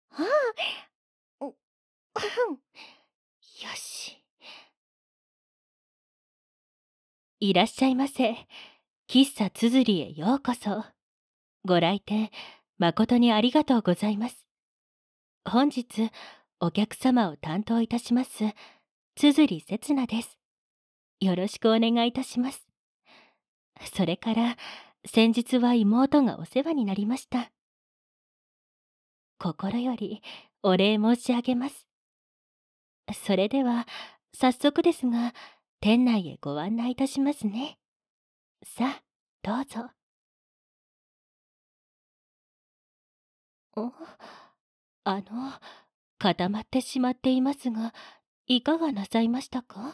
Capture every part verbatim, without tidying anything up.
ああ、う、ふん。よし。いらっしゃいませ。喫茶つづりへようこそ。ご来店、誠にありがとうございます。本日、お客様を担当いたします、つづりせつなです。よろしくお願いいたします。それから、先日は妹がお世話になりました。心よりお礼申し上げます。それでは、早速ですが、店内へご案内いたしますね。さあ、どうぞ。お、あの、固まってしまっていますが、いかがなさいましたか？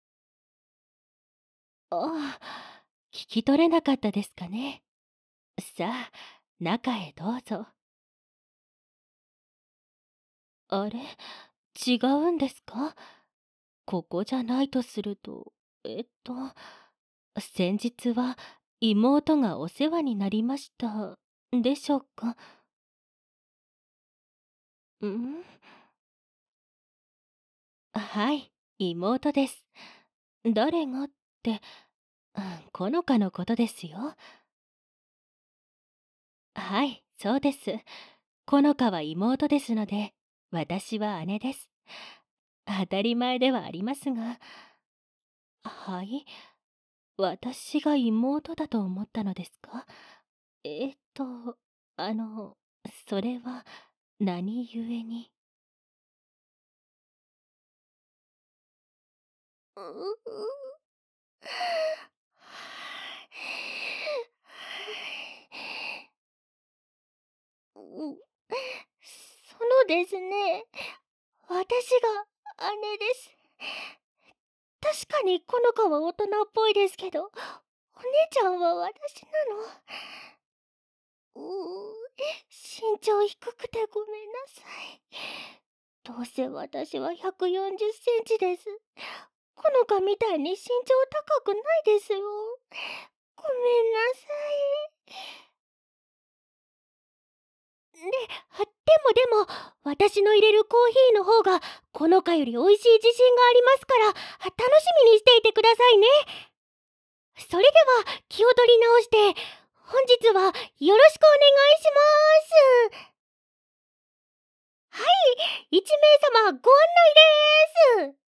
ああ、聞き取れなかったですかね。さあ、中へどうぞ。あれ、違うんですか？ここじゃないとすると、えっと、先日は妹がお世話になりました、でしょうか？ん？はい、妹です。誰がって、うん、このかのことですよ。はい、そうです。このかは妹ですので、私は姉です。当たり前ではありますが。はい、私が妹だと思ったのですか？えっと、あの、それは何故に？うう。うそのですね、私が姉です。確かにこの子は大人っぽいですけど、お姉ちゃんは私なの。うう、身長低くてごめんなさい。どうせ私はひゃくよんじゅっセンチです。この子みたいに身長高くないですよ。ごめんなさい。で、はでもでも、私の入れるコーヒーの方が、このかより美味しい自信がありますから、楽しみにしていてくださいね。それでは、気を取り直して、本日はよろしくお願いします。はい、いちめいさまご案内です。